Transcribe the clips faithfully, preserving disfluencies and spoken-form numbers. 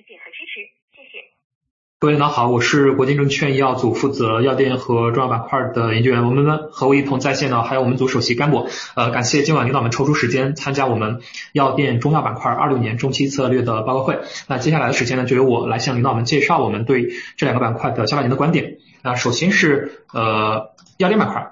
见和支持，谢谢。 各位领导好，我是国金证券医药组负责药店和中药板块的研究员文文，和我一同在线的还有我们组首席干部。呃，感谢今晚领导们抽出时间参加我们药店中药板块二六年中期策略的报告会。那接下来的时间呢，就由我来向领导们介绍我们对这两个板块的下半年的观点。那首先是呃药店板块。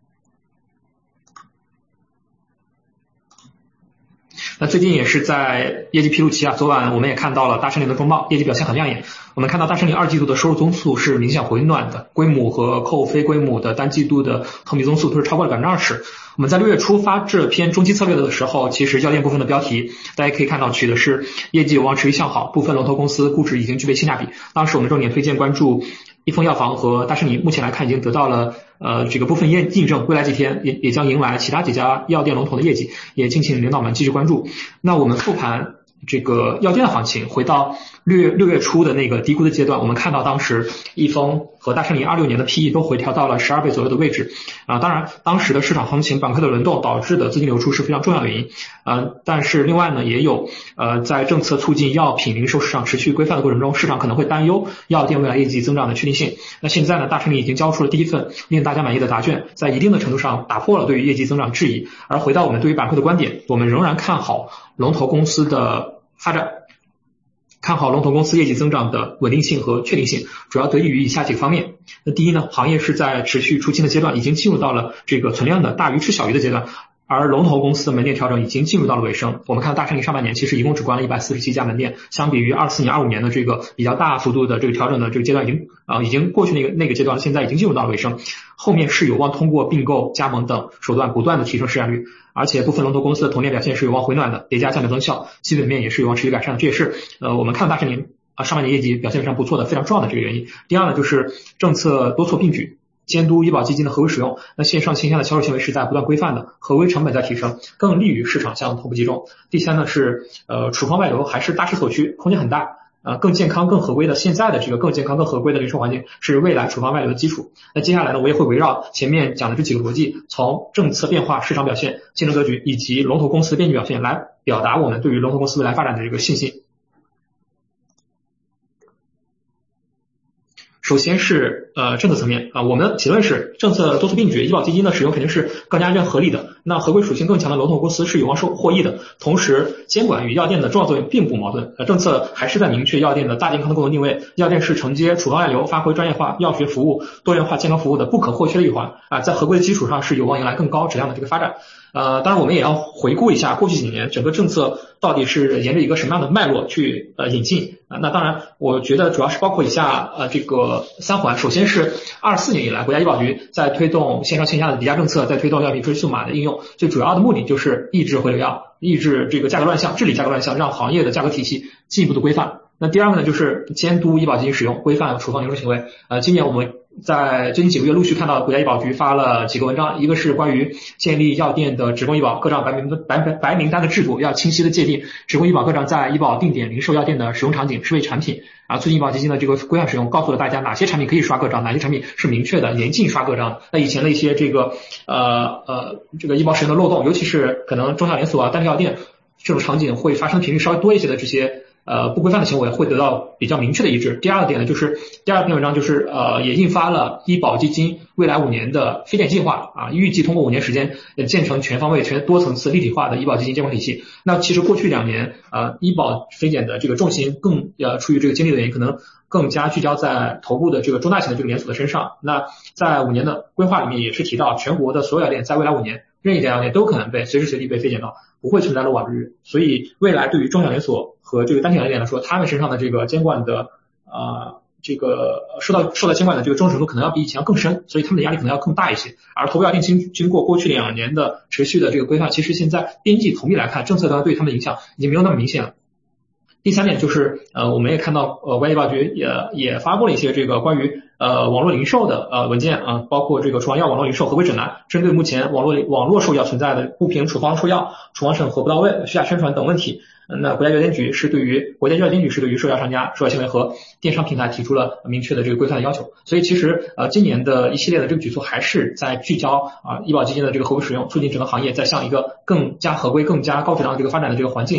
那最近也是在业绩披露期啊，昨晚我们也看到了大森林的中报，业绩表现很亮眼。我们看到大森林二季度的收入增速是明显回暖的，归母和扣非归母的单季度的同比增速都是超过了百分之二十。我们在六月初发这篇中期策略的时候，其实药店部分的标题大家可以看到取的是业绩有望持续向好，部分龙头公司估值已经具备性价比。当时我们重点推荐关注益丰药房和大森林，目前来看已经得到了呃这个部分验印证，未来几天也也将迎来其他几家药店龙头的业绩，也敬请领导们继续关注。那我们复盘这个药店的行情，回到六月六月初的那个低估的阶段，我们看到当时益丰和大森林二六年的 P E 都回调到了十二倍左右的位置啊。当然当时的市场行情板块的轮动导致的资金流出是非常重要的原因呃，但是另外呢也有呃在政策促进药品零售市场持续规范的过程中，市场可能会担忧药店未来业绩增长的确定性。那现在呢，大森林已经交出了第一份令大家满意的答卷，在一定的程度上打破了对于业绩增长质疑。而回到我们对于板块的观点，我们仍然看好龙头公司的发展，看好龙头公司业绩增长的稳定性和确定性，主要得益于以下几个方面。那第一呢，行业是在持续出清的阶段，已经进入到了这个存量的大鱼吃小鱼的阶段，而龙头公司的门店调整已经进入到了尾声。我们看到大森林上半年其实一共只关了一百四十七家门店，相比于二四年二五年的这个比较大幅度的这个调整的这个阶段已经啊、呃、已经过去那个那个阶段，现在已经进入到了尾声。后面是有望通过并购、加盟等手段不断的提升市占率，而且部分龙头公司的同店表现是有望回暖的，叠加价格增效，基本面也是有望持续改善的，这也是呃我们看到大森林啊上半年业绩表现非常不错的非常重要的这个原因。第二呢，就是政策多措并举，监督医保基金的合规使用，那线上线下的销售行为是在不断规范的，合规成本在提升，更利于市场向头部集中。第三呢是呃处方外流还是大势所趋，空间很大。呃，更健康、更合规的现在的这个更健康、更合规的零售环境是未来处方外流的基础。那接下来呢，我也会围绕前面讲的这几个逻辑，从政策变化、市场表现、竞争格局以及龙头公司的边际表现来表达我们对于龙头公司未来发展的这个信心。首先是呃政策层面啊，我们的结论是政策多措并举，医保基金的使用肯定是更加合理的。那合规属性更强的龙头公司是有望受获益的，同时监管与药店的重要作用并不矛盾。呃，政策还是在明确药店的大健康的共同定位，药店是承接处方外流、发挥专业化药学服务、多元化健康服务的不可或缺的一环啊，在合规的基础上是有望迎来更高质量的这个发展。呃，当然我们也要回顾一下过去几年整个政策到底是沿着一个什么样的脉络去呃引进啊。那当然我觉得主要是包括以下呃这个三环。首先是二四年以来国家医保局在推动线上线下的叠加政策，在推动药品追溯码的应用，最主要的目的就是抑制回流药，抑制这个价格乱象，治理价格乱象，让行业的价格体系进一步的规范。那第二个呢，就是监督医保基金使用，规范处方零售行为。呃，今年我们在最近几个月陆续看到国家医保局发了几个文章，一个是关于建立药店的职工医保各账白名白白名单的制度，要清晰的界定职工医保各账在医保定点零售药店的使用场景、适配产品啊，促进医保基金的这个规范使用，告诉了大家哪些产品可以刷各账，哪些产品是明确的严禁刷各账。那以前的一些这个呃呃这个医保使用的漏洞，尤其是可能中小连锁啊、单品药店这种场景会发生频率稍微多一些的这些呃不规范的行为会得到比较明确的一致。第二个点呢，就是第二篇文章就是呃也印发了医保基金未来五年的非典计划啊，预计通过五年时间建成全方位、全多层次、立体化的医保基金监管体系。那其实过去两年呃医保非典的这个重心更呃出于这个经历的原因，可能更加聚焦在头部的这个中大型的这个连锁的身上。那在五年的规划里面也是提到，全国的所有药店在未来五年任意一家药店都可能被随时随地被非检到，不会存在漏网之鱼。所以未来对于中小连锁和这个单品药店来说，他们身上的这个监管的呃这个受到受到监管的这个忠实程度可能要比以前要更深，所以他们的压力可能要更大一些。而头部药店经经过过去两年的持续的这个规范，其实现在边际同比来看，政策端对他们的影响已经没有那么明显了。第三点就是呃我们也看到呃国家医保局也也发布了一些这个关于呃网络零售的呃文件啊，包括这个处方药网络零售合规指南，针对目前网络网络售药存在的不平处方售药、处方审核不到位、虚假宣传等问题，那国家药监局是对于国家药监局是对于售药商家、售药行为和电商平台提出了明确的这个规范的要求。所以其实呃今年的一系列的这个举措还是在聚焦啊医保基金的这个合规使用，促进整个行业在向一个更加合规、更加高质量的这个发展的这个环境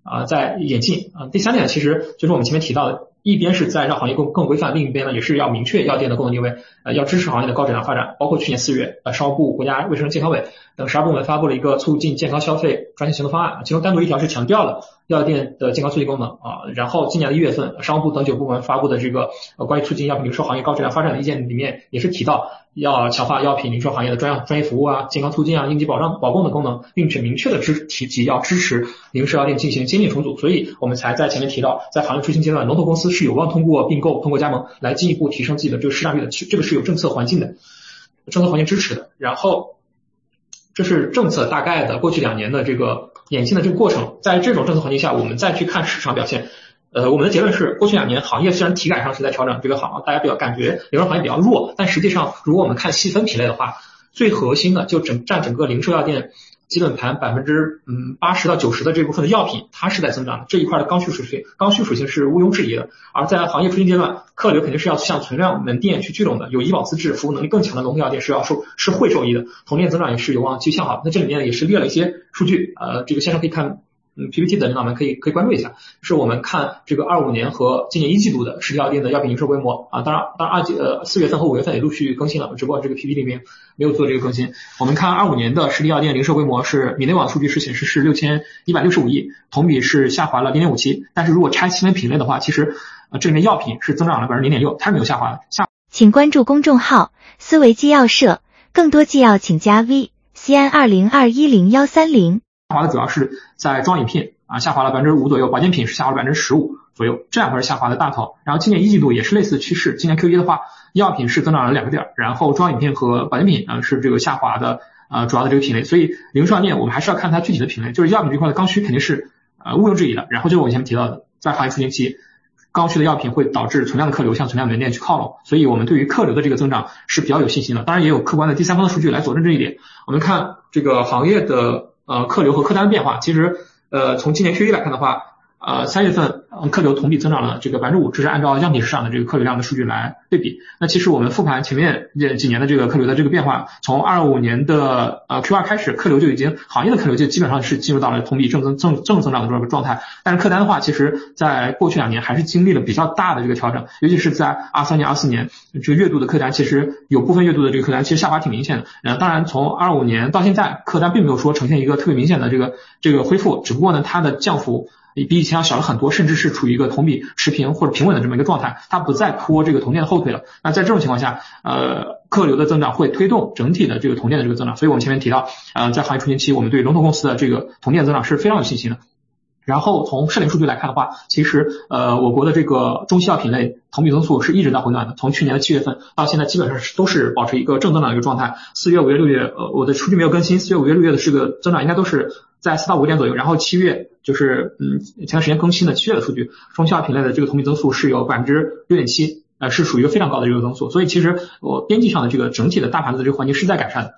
啊、呃、在演进啊、呃。第三点其实就是我们前面提到的，一边是在让行业更更规范，另一边呢也是要明确药店的功能定位，呃要支持行业的高质量发展。包括去年四月，呃商务部、国家卫生健康委等十二部门发布了一个促进健康消费专项行动方案，其中单独一条是强调了药店的健康促进功能啊。然后今年的一月份，商务部等九部门发布的这个呃关于促进药品零售行业高质量发展的意见里面，也是提到要强化药品零售行业的专业专业服务啊、健康促进啊、应急保障保供的功能，并且明确的支提及要支持零售药店进行经营重组。所以我们才在前面提到，在行业初期阶段，龙头公司是有望通过并购、通过加盟来进一步提升自己的这个市占率的，这个是有政策环境的，政策环境支持的。然后这是政策大概的过去两年的这个演进的这个过程，在这种政策环境下，我们再去看市场表现。呃，我们的结论是，过去两年行业虽然体感上是在调整，这个行大家比较感觉零售行业比较弱，但实际上如果我们看细分品类的话，最核心的就整占整个零售药店基本盘百分之嗯八十到九十的这部分的药品，它是在增长的，这一块的刚需属性，刚需属性是毋庸置疑的。而在行业初期阶段，客流肯定是要向存量门店去聚拢的，有医保资质、服务能力更强的龙头药店是要受是会受益的，同店增长也是有望继续向好。那这里面也是列了一些数据，呃，这个线上可以看。嗯 ，P P T 的领导们可以可以关注一下，是我们看这个二五年和今年一季度的实体药店的药品零售规模啊，当然当然二季呃四月份和五月份也陆续更新了，只不过这个 P P T 里面没有做这个更新。我们看二五年的实体药店零售规模是米内网数据是显示是六千一百六十五亿，同比是下滑了零点五七，但是如果拆细分品类的话，其实呃这里面药品是增长了百分之零点六，它是没有下滑的。下请关注公众号思维纪要社，更多纪要请加 V C N 二零二一零幺三零。 下滑的主要是在装饮品啊，下滑了百分之五左右，保健品是下滑了百分之十五左右，这两块是下滑的大头。然后今年一季度也是类似趋势，今年 Q 一 的话，药品是增长了两个点，然后装饮品和保健品啊是这个下滑的呃主要的这个品类。所以零售药店我们还是要看它具体的品类，就是药品这块的刚需肯定是呃毋庸置疑的。然后就是我前面提到的，在行业初期期，刚需的药品会导致存量的客流向存量门店去靠拢，所以我们对于客流的这个增长是比较有信心的。当然也有客观的第三方的数据来佐证这一点。我们看这个行业的呃客流和客单的变化，其实呃从今年 Q 一 来看的话，呃三月份嗯客流同比增长了这个百分之五，这是按照样品市场的这个客流量的数据来对比。那其实我们复盘前面这几年的这个客流的这个变化，从二五年的呃 Q 二 开始，客流就已经行业的客流就基本上是进入到了同比正增正正增长的这个状态。但是客单的话，其实在过去两年还是经历了比较大的这个调整，尤其是在二三年、二四年，这个月度的客单其实有部分月度的这个客单其实下滑挺明显的。呃，当然从二五年到现在，客单并没有说呈现一个特别明显的这个这个恢复，只不过呢它的降幅比以前要小了很多，甚至是处于一个同比持平或者平稳的这么一个状态，它不再拖这个同店的后腿了。那在这种情况下，呃，客流的增长会推动整体的这个同店的这个增长。所以我们前面提到，呃，在行业初期期，我们对龙头公司的这个同店增长是非常有信心的。然后从社领数据来看的话，其实呃我国的这个中西药品类同比增速是一直在回暖的，从去年的七月份到现在基本上是都是保持一个正增长的一个状态。四月、五月、六月，呃我的数据没有更新，四月、五月、六月的这个增长应该都是在四到五点左右。然后七月就是嗯前段时间更新的七月的数据，中西药品类的这个同比增速是有百分之六点七，呃是属于一个非常高的这个增速。所以其实我边际上的这个整体的大盘子的这个环境是在改善的。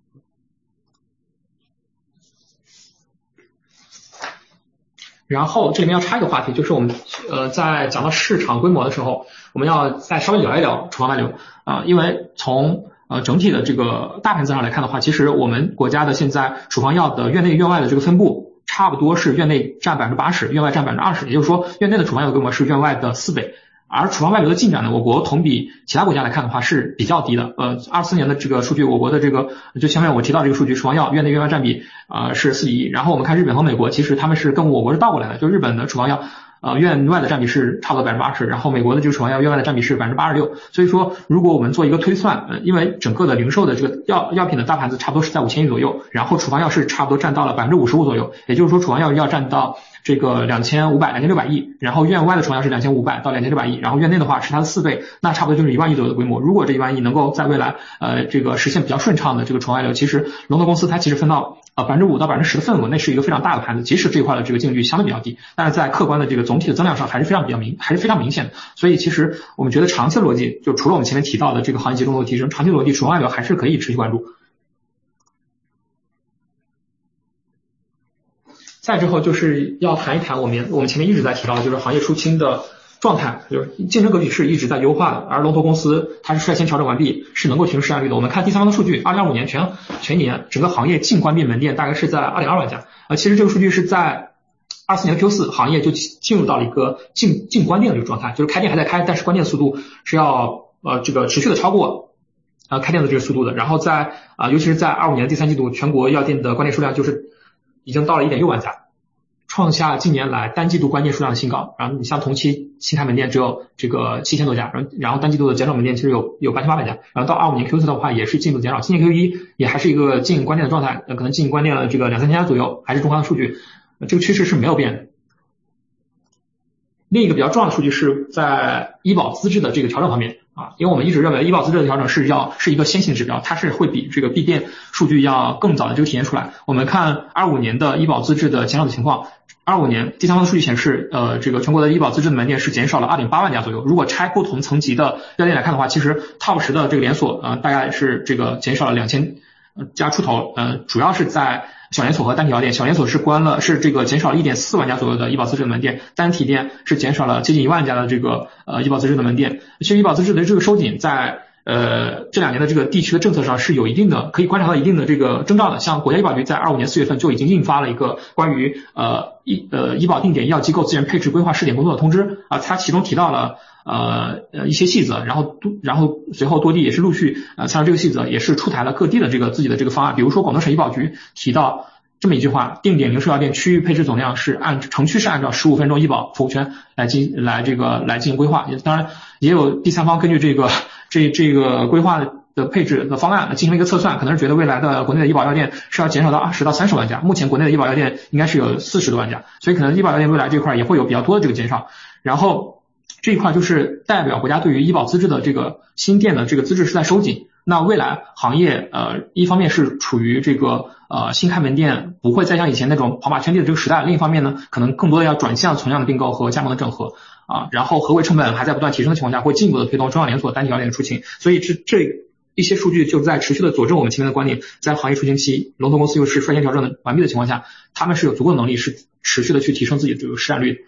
然后这里面要插一个话题，就是我们呃在讲到市场规模的时候，我们要再稍微聊一聊处方外流啊、呃，因为从呃整体的这个大盘子上来看的话，其实我们国家的现在处方药的院内院外的这个分布，差不多是院内占百分之八十，院外占百分之二十，也就是说院内的处方药规模是院外的四倍。而处方外流的进展呢，我国同比其他国家来看的话是比较低的。呃，二四年的这个数据，我国的这个就前面我提到这个数据，处方药院内院外占比呃是四比一。然后我们看日本和美国，其实他们是跟我国是倒过来的，就日本的处方药呃院外的占比是差不多百分之八十，然后美国的这个处方药院外的占比是百分之八十六。所以说，如果我们做一个推算，呃，因为整个的零售的这个药药品的大盘子差不多是在五千亿左右，然后处方药是差不多占到了百分之五十五左右，也就是说处方药要占到这个两千五百、两千六百亿，然后院外的处方药是两千五百到两千六百亿，然后院内的话是它的四倍，那差不多就是一万亿左右的规模。如果这一万亿能够在未来呃这个实现比较顺畅的这个处方外流，其实龙头公司它其实分到呃百分之五到百分之十的份额，那是一个非常大的盘子。即使这一块的这个净利率相对比较低，但是在客观的这个总体的增量上还是非常比较明，还是非常明显的。所以其实我们觉得长期的逻辑，就除了我们前面提到的这个行业集中度的提升，长期的逻辑处方外流还是可以持续关注。再之后就是要谈一谈我们我们前面一直在提到的，就是行业出清的状态，就是竞争格局是一直在优化的，而龙头公司它是率先调整完毕，是能够提升市占率的。我们看第三方的数据，二零二五年全全年整个行业净关闭门店大概是在二点二万家，呃，其实这个数据是在二四年的 Q 四行业就进入到了一个静静关电的这个状态，就是开店还在开，但是关电速度是要呃这个持续的超过呃开店的这个速度的。然后在啊、呃、尤其是在二五年第三季度，全国药店的关店数量就是已经到了 一点六万家，创下近年来单季度关店数量的新高。然后你像同期新开门店只有这个七千多家，然后然后单季度的减少门店其实有有八千八百家。然后到二五年 Q 四的话也是进一步减少，今年 Q 一也还是一个进关店的状态，呃可能进关店了这个两三千家左右，还是中华的数据，呃、这个趋势是没有变的。另一个比较重要的数据是在医保资质的这个调整方面啊，因为我们一直认为医保资质的调整是要是一个先行指标，它是会比这个闭店数据要更早的这个体现出来。我们看二五年的医保资质的减少的情况，二五年第三方的数据显示，呃，这个全国的医保资质的门店是减少了 二点八万家左右。如果拆不同层级的药店来看的话，其实 Top 十的这个连锁，呃，大概是这个减少了两千家出头，呃，主要是在小连锁和单体药店。小连锁是关了，是这个减少了 一点四万家左右的医保资质的门店，单体店是减少了接近一万家的这个呃医保资质的门店。其实医保资质的这个收紧在呃这两年的这个地区的政策上是有一定的可以观察到一定的这个征兆的。像国家医保局在二五年四月份就已经印发了一个关于呃医呃医保定点医药机构资源配置规划试点工作的通知啊，它其中提到了呃呃一些细则，然后多然后随后多地也是陆续呃参照这个细则，也是出台了各地的这个自己的这个方案。比如说广东省医保局提到这么一句话，定点零售药店区域配置总量是按城区是按照十五分钟医保服务圈来进来这个来进行规划，也当然也有第三方根据这个这这个规划的配置的方案进行了一个测算，可能是觉得未来的国内的医保药店是要减少到二十到三十万家，目前国内的医保药店应该是有四十多万家，所以可能医保药店未来这块也会有比较多的这个减少。然后这一块就是代表国家对于医保资质的这个新店的这个资质是在收紧。那未来行业呃一方面是处于这个呃新开门店不会再像以前那种跑马圈地的这个时代，另一方面呢可能更多的要转向存量的并购和加盟的整合啊，然后合规成本还在不断提升的情况下，会进一步的推动中药连锁单体药店的出清。所以这这一些数据就在持续的佐证我们前面的观点，在行业出清期龙头公司又是率先调整的完毕的情况下，他们是有足够的能力是持续的去提升自己的这个市占率。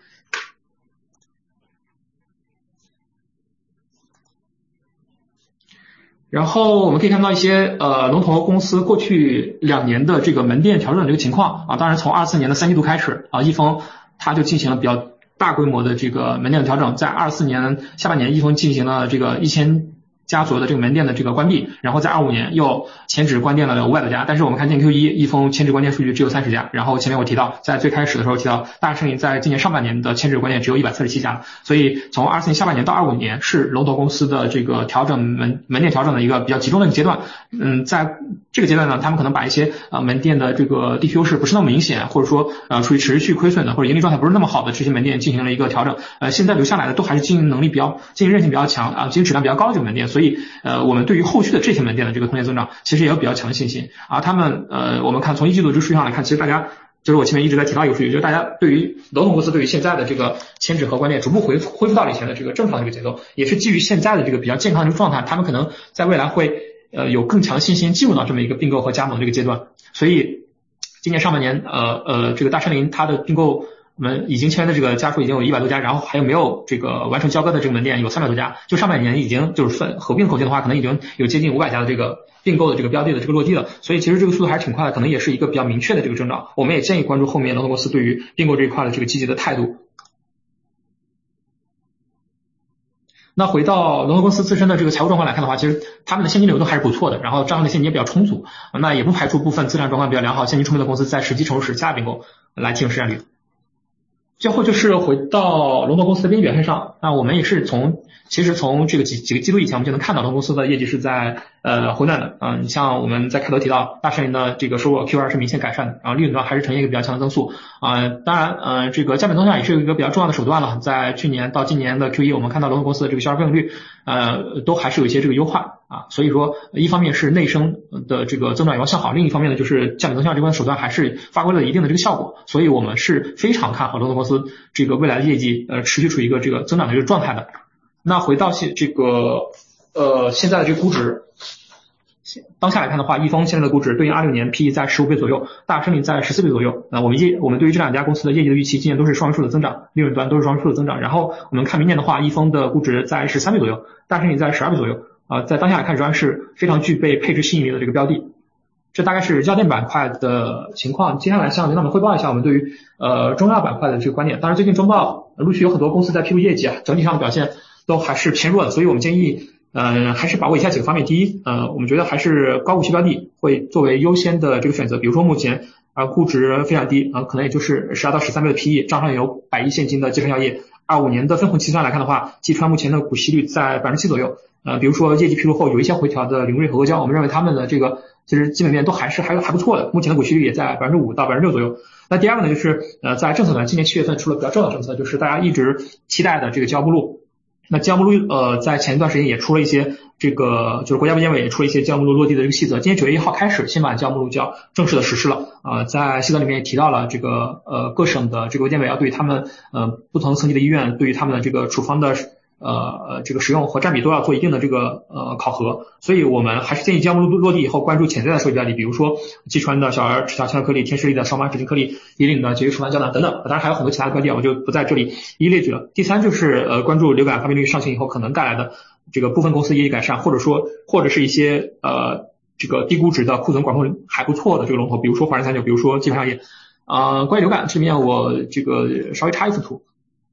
然后我们可以看到一些呃龙头公司过去两年的这个门店调整的这个情况啊，当然从二四年的三季度开始啊，益丰它就进行了比较大规模的这个门店的调整，在二四年下半年益丰进行了这个一千家左右的这个门店的这个关闭，然后在二五年又前值关店了五百多家，但是我们看见 Q 一 益丰前值关店数据只有三十家，然后前面我提到在最开始的时候提到大胜利在今年上半年的前值关店只有一百四十七家，所以从二四年下半年到二五年是龙头公司的这个调整门门店调整的一个比较集中的一个阶段。嗯，在这个阶段呢，他们可能把一些呃门店的这个地区优势不是那么明显，或者说呃处于持续亏损的或者盈利状态不是那么好的这些门店进行了一个调整，呃现在留下来的都还是经营能力比较经营韧性比较强啊、呃、经营质量比较高的这个门店，所以呃我们对于后续的这些门店的这个同店增长其实也有比较强的信心。而他们呃我们看从一季度这个数据上来看，其实大家就是我前面一直在提到一个数据，就是大家对于龙头公司对于现在的这个前值和关店逐步恢复恢复到了以前的这个正常的这个节奏，也是基于现在的这个比较健康的这个状态，他们可能在未来会呃有更强信心进入到这么一个并购和加盟这个阶段。所以今年上半年呃呃这个大山林它的并购我们已经签的这个家数已经有一百多家，然后还有没有这个完成交割的这个门店有三百多家，就上半年已经就是分合并口径的话，可能已经有接近五百家的这个并购的这个标的的这个落地了，所以其实这个速度还是挺快的，可能也是一个比较明确的这个征兆。我们也建议关注后面龙头公司对于并购这一块的这个积极的态度。那回到龙头公司自身的这个财务状况来看的话，其实他们的现金流动还是不错的，然后账上的现金也比较充足，那也不排除部分资产状况比较良好、现金充沛的公司在时机成熟时加并购来提升市占率。最后就是回到龙头公司的业绩表现上，那我们也是从其实从这个几几个季度以前我们就能看到龙头公司的业绩是在呃回暖的，嗯、呃，你像我们在开头提到大山林的这个收入 Q 二 是明显改善的，然后利润端还是呈现一个比较强的增速啊、呃，当然呃这个降本增效也是一个比较重要的手段了，在去年到今年的 Q 一 我们看到龙头公司的这个销售费用率呃都还是有一些这个优化啊，所以说一方面是内生的这个增长有望向好，另一方面呢就是降本增效这关手段还是发挥了一定的这个效果，所以我们是非常看好龙头公司这个未来的业绩呃持续处于一个这个增长的这个状态的。那回到现这个呃现在的这个估值，当下来看的话，益丰现在的估值对应二六年 P E 在十五倍左右，大胜利在十四倍左右。那我们业我们对于这两家公司的业绩的预期今年都是双位数的增长，利润端都是双位数的增长。然后我们看明年的话，益丰的估值在十三倍左右，大胜利在十二倍左右啊、呃，在当下来看仍然是非常具备配置吸引力的这个标的。 这大概是药店板块的情况。接下来向领导们汇报一下我们对于呃中药板块的这个观点。当然最近中报陆续有很多公司在披露业绩啊，整体上的表现都还是偏弱的，所以我们建议呃还是把握以下几个方面。第一，呃我们觉得还是高股息标的会作为优先的这个选择，比如说目前啊、呃、估值非常低啊、呃，可能也就是十二到十三倍的 P E， 账上有百亿现金的济川药业，二五年的分红期算来看的话，济川目前的股息率在百分之七左右。呃，比如说业绩披露后有一些回调的凌瑞和阿胶，我们认为他们的这个其实基本面都还是还还不错的，目前的股息率也在百分之五到百分之六左右。那第二个呢，就是呃在政策端，今年七月份出了比较重要的政策，就是大家一直期待的这个交目录。那交目录呃在前一段时间也出了一些这个就是国家卫健委也出了一些交目录落地的这个细则，今天九月一号开始新版交目录就要正式的实施了。呃在细则里面也提到了这个呃各省的这个卫健委要对他们呃不同层级的医院对于他们的这个处方的呃呃这个使用和占比都要做一定的这个呃考核，所以我们还是建议交目录落地以后关注潜在的收益标的，比如说济川的小儿齿条强颗粒、天士力的双麻脂精颗粒、以岭的节约处方胶囊等等，当然还有很多其他的标的，我就不在这里一一列举了。第三就是呃关注流感发病率上行以后可能带来的这个部分公司业绩改善，或者说或者是一些呃这个低估值的库存管控还不错的这个龙头，比如说华润三九，比如说济川药业。呃关于流感这里面我这个稍微插一幅图。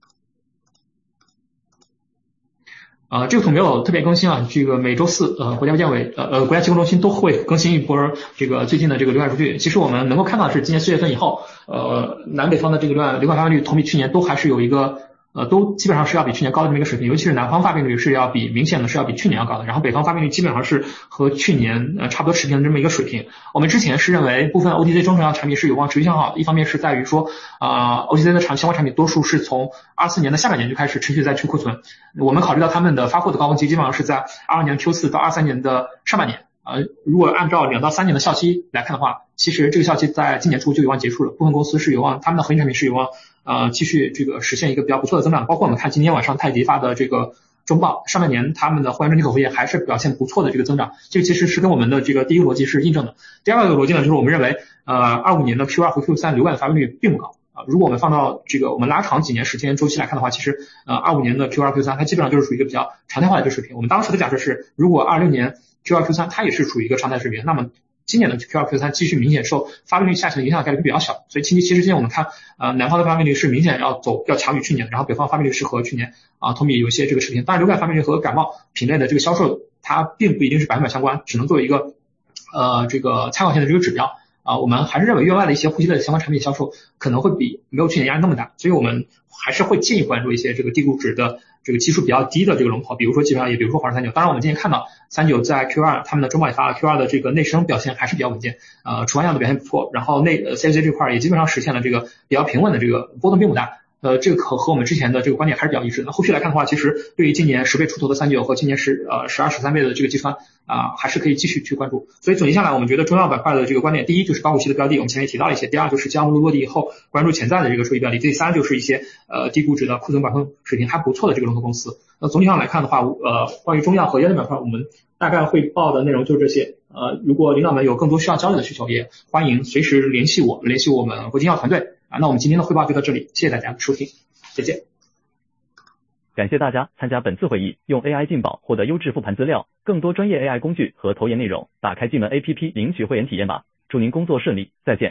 呃，这个图没有特别更新啊，这个每周四呃国家卫健委呃呃国家疾控中心都会更新一波这个最近的这个流感数据。其实我们能够看到的是今年四月份以后，呃南北方的这个流感流感发病率同比去年都还是有一个呃都基本上是要比去年高的这么一个水平，尤其是南方发病率是要比明显的是要比去年要高的，然后北方发病率基本上是和去年呃差不多持平的这么一个水平。我们之前是认为部分 O T C 中成药产品是有望持续向好，一方面是在于说啊、呃、O T C 的产相关产品多数是从二四年的下半年就开始持续在去库存，我们考虑到他们的发货的高峰期基本上是在二二年 Q 四到二三年的上半年。呃，如果按照两到三年的效期来看的话，其实这个效期在今年初就有望结束了，部分公司是有望他们的核心产品是有望呃继续这个实现一个比较不错的增长，包括我们看今天晚上太极发的这个中报，上半年他们的货源整体口服液还是表现不错的这个增长，这个其实是跟我们的这个第一个逻辑是印证的。第二个逻辑呢，就是我们认为呃二五年的 Q 二 和 Q 三流感发病率并不高啊、呃，如果我们放到这个我们拉长几年时间周期来看的话，其实呃二五年的 Q 二 Q 三它基本上就是属于一个比较常态化的一个水平。我们当时的假设是，如果二六年 Q 二 Q 三它也是处于一个常态水平，那么今年的 Q 二 Q 三继续明显受发病率下行的影响的概率比较小，所以近期其实今天我们看呃南方的发病率是明显要走要强于去年，然后北方发病率是和去年啊、呃、同比有一些这个持平。当然流感发病率和感冒品类的这个销售它并不一定是百分百相关，只能作为一个呃这个参考性的这个指标啊、呃、我们还是认为院外的一些呼吸类相关产品销售可能会比没有去年压力那么大，所以我们还是会建议关注一些这个低估值的这个基数比较低的这个龙头，比如说济川药业，比如说华润三九。当然我们今天看到三九在 Q 二 他们的中报也发了 Q 二 的这个内生表现还是比较稳健，呃处方药的表现不错，然后内呃 C F C 这块也基本上实现了这个比较平稳的这个波动并不大。呃，这个和和我们之前的这个观点还是比较一致的。那后续来看的话，其实对于今年十倍出头的三九和今年十呃十二十三倍的这个济川啊、呃，还是可以继续去关注。所以总结下来，我们觉得中药板块的这个观点，第一就是高股息的标的，我们前面也提到了一些；第二就是交目录落地以后关注潜在的这个收益标的；第三就是一些呃低估值的库存管控水平还不错的这个龙头公司。那总体上来看的话，呃，关于中药和药店板块，我们大概汇报的内容就是这些。呃，如果领导们有更多需要交流的需求，也欢迎随时联系我，联系我们国金药团队啊。那我们今天的汇报就到这里，谢谢大家收听。再见。 感谢大家参加本次会议，用 A I 进宝获得优质复盘资料，更多专业 A I 工具和投研内容，打开进门 A P P 领取会员体验吧。祝您工作顺利，再见。